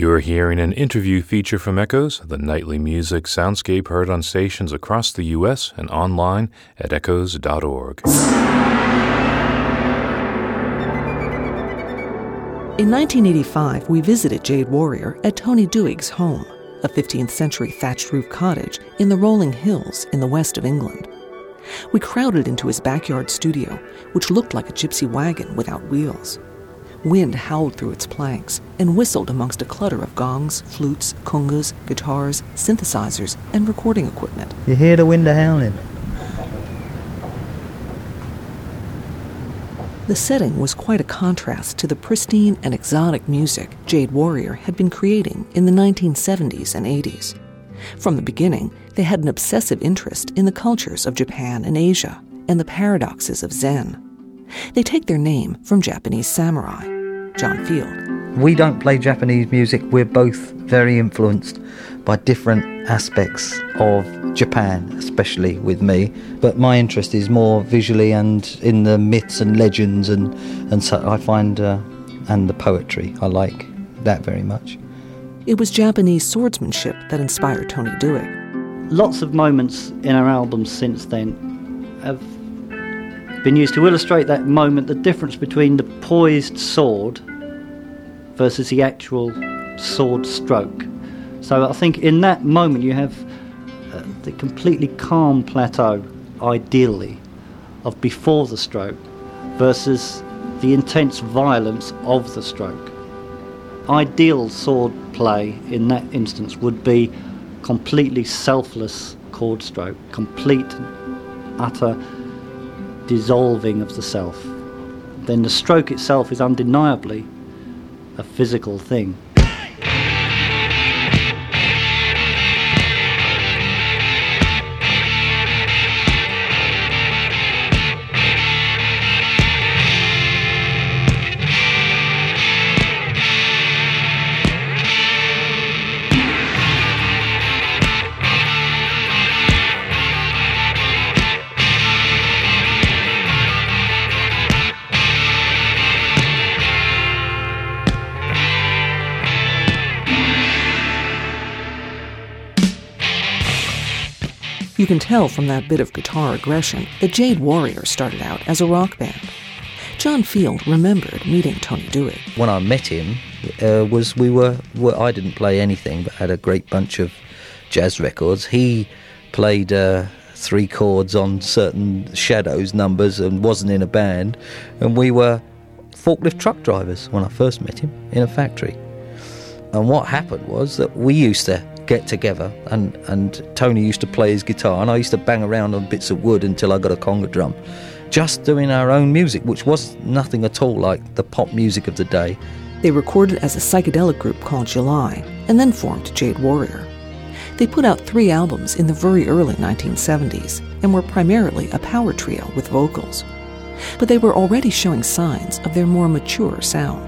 You're hearing an interview feature from Echoes, the nightly music soundscape heard on stations across the U.S. and online at echoes.org. In 1985, we visited Jade Warrior at Tony Duig's home, a 15th-century thatched-roof cottage in the rolling hills in the west of England. We crowded into his backyard studio, which looked like a gypsy wagon without wheels. Wind howled through its planks and whistled amongst a clutter of gongs, flutes, congas, guitars, synthesizers, and recording equipment. You hear the wind howling? The setting was quite a contrast to the pristine and exotic music Jade Warrior had been creating in the 1970s and 80s. From the beginning, they had an obsessive interest in the cultures of Japan and Asia and the paradoxes of Zen. They take their name from Japanese samurai, John Field. We don't play Japanese music. We're both very influenced by different aspects of Japan, especially with me. But my interest is more visually and in the myths and legends and so I find, and the poetry. I like that very much. It was Japanese swordsmanship that inspired Tony Duig. Lots of moments in our albums since then have been used to illustrate that moment, the difference between the poised sword versus the actual sword stroke. So I think in that moment you have the completely calm plateau, ideally, of before the stroke versus the intense violence of the stroke. Ideal sword play in that instance would be completely selfless chord stroke, complete, utter dissolving of the self. Then the stroke itself is undeniably a physical thing. You can tell from that bit of guitar aggression that Jade Warrior started out as a rock band. John Field remembered meeting Tony Duig. When I met him, I didn't play anything but had a great bunch of jazz records. He played 3 chords on certain Shadows numbers and wasn't in a band. And we were forklift truck drivers when I first met him in a factory. And what happened was that we used to get together and Tony used to play his guitar and I used to bang around on bits of wood until I got a conga drum, just doing our own music, which was nothing at all like the pop music of the day. They recorded as a psychedelic group called July and then formed Jade Warrior. They put out 3 albums in the very early 1970s and were primarily a power trio with vocals. But they were already showing signs of their more mature sound.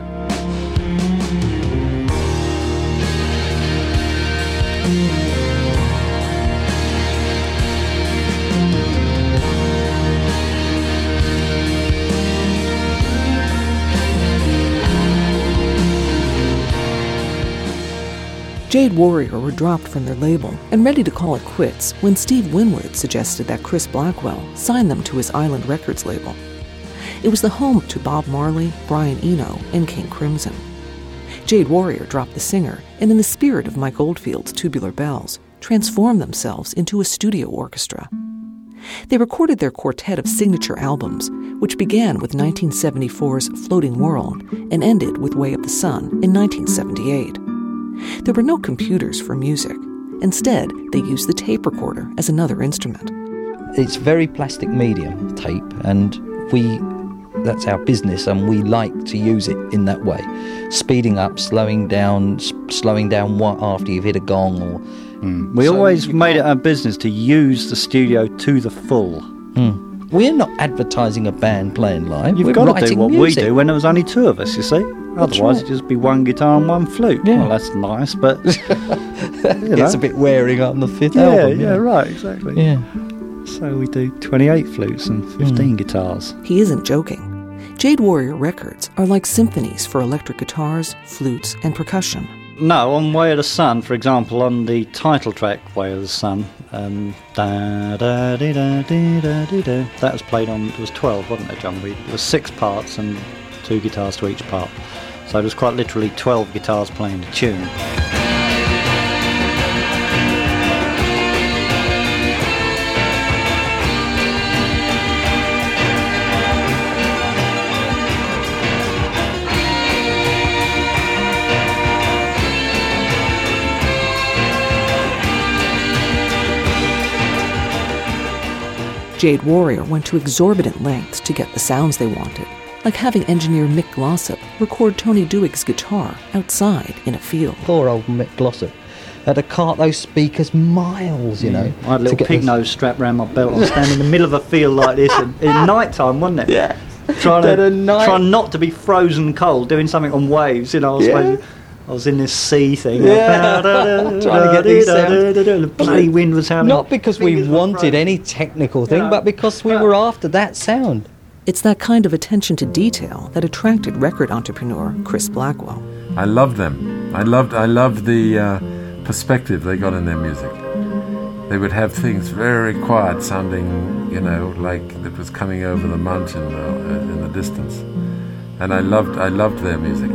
Jade Warrior were dropped from their label and ready to call it quits when Steve Winwood suggested that Chris Blackwell sign them to his Island Records label. It was the home to Bob Marley, Brian Eno, and King Crimson. Jade Warrior dropped the singer and, in the spirit of Mike Oldfield's Tubular Bells, transformed themselves into a studio orchestra. They recorded their quartet of signature albums, which began with 1974's Floating World and ended with Way of the Sun in 1978. There were no computers for music. Instead, they used the tape recorder as another instrument. It's very plastic medium, tape, and that's our business, and we like to use it in that way. Speeding up, slowing down after you've hit a gong. We always made it our business to use the studio to the full. We're not advertising a band playing live. You've got to do what we do when there was only 2 of us, you see. Otherwise, it'd just be 1 guitar and 1 flute. Yeah. Well, that's nice, but it's a bit wearing on the 5th album. Yeah, right, exactly. Yeah. So we do 28 flutes and 15 guitars. He isn't joking. Jade Warrior records are like symphonies for electric guitars, flutes, and percussion. No, on Way of the Sun, for example, on the title track, Way of the Sun, that was played on, it was 12, wasn't it, John? It was 6 parts and 2 guitars to each part. So it was quite literally 12 guitars playing the tune. Jade Warrior went to exorbitant lengths to get the sounds they wanted, like having engineer Mick Glossop record Tony Douig's guitar outside in a field. Poor old Mick Glossop had to cart those speakers miles, you know. I had a little pig nose strapped around my belt. I'm standing in the middle of a field like this in night time, wasn't it? Yeah. Trying not to be frozen cold, doing something on waves, you know. I was in this sea thing. Yeah. Trying to get these sounds. The bloody wind was howling. Not because we wanted any technical thing, but because we were after that sound. It's that kind of attention to detail that attracted record entrepreneur Chris Blackwell. I loved them. I loved the perspective they got in their music. They would have things very quiet sounding, you know, like it was coming over the mountain in the distance. And I loved their music.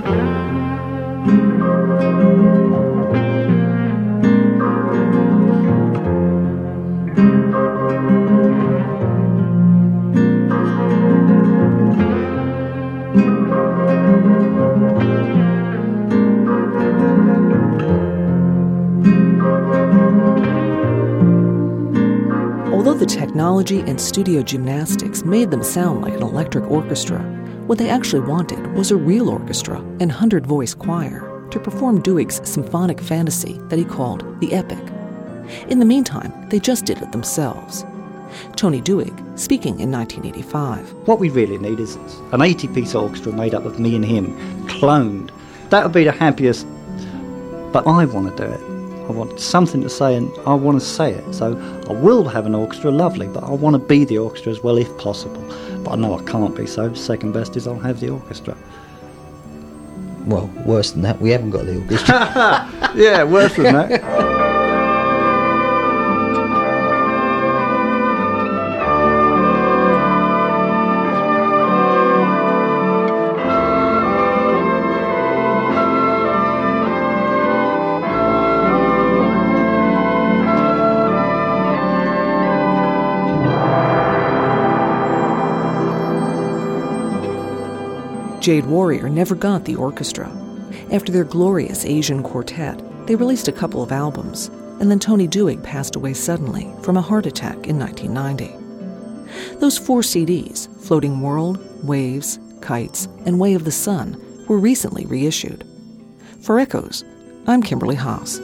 Although the technology and studio gymnastics made them sound like an electric orchestra, what they actually wanted was a real orchestra and 100-voice choir to perform Douig's symphonic fantasy that he called the Epic. In the meantime, they just did it themselves. Tony Douig, speaking in 1985. What we really need is an 80-piece orchestra made up of me and him, cloned. That would be the happiest, but I want to do it. I want something to say and I want to say it. So I will have an orchestra, lovely, but I want to be the orchestra as well if possible. But I know I can't be, so second best is I'll have the orchestra. Well, worse than that, we haven't got the orchestra. Yeah, worse than that. Jade Warrior never got the orchestra. After their glorious Asian quartet, they released a couple of albums, and then Tony Douig passed away suddenly from a heart attack in 1990. Those 4 CDs, Floating World, Waves, Kites, and Way of the Sun, were recently reissued. For Echoes, I'm Kimberly Haas.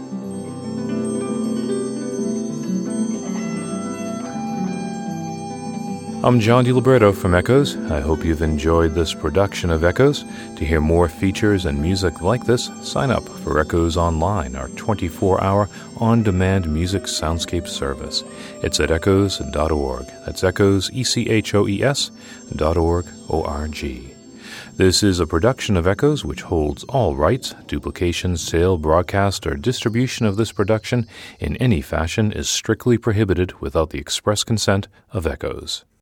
I'm John DiLibretto from Echoes. I hope you've enjoyed this production of Echoes. To hear more features and music like this, sign up for Echoes Online, our 24-hour on-demand music soundscape service. It's at echoes.org. That's Echoes, ECHOES.org, O-R-G. This is a production of Echoes which holds all rights. Duplication, sale, broadcast, or distribution of this production in any fashion is strictly prohibited without the express consent of Echoes.